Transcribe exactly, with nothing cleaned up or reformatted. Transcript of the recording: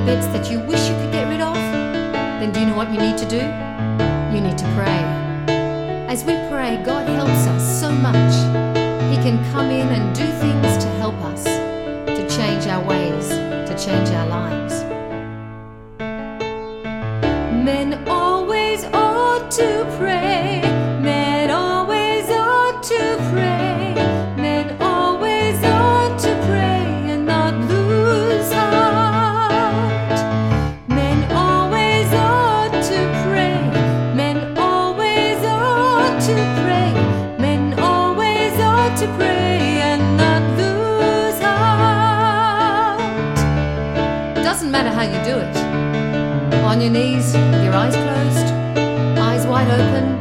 bits that you wish you could get rid of, then do you know what you need to do? You need to pray. As we pray, God helps us so much. He can come in and do things to help us, to change our ways, to change our lives. Men always ought to pray. Men always ought to pray. Men always ought to pray and not lose heart. Men always ought to pray. Men always ought to pray. Men always ought to pray and not lose heart. Doesn't matter how you do it. On your knees, with your eyes closed, eyes wide open,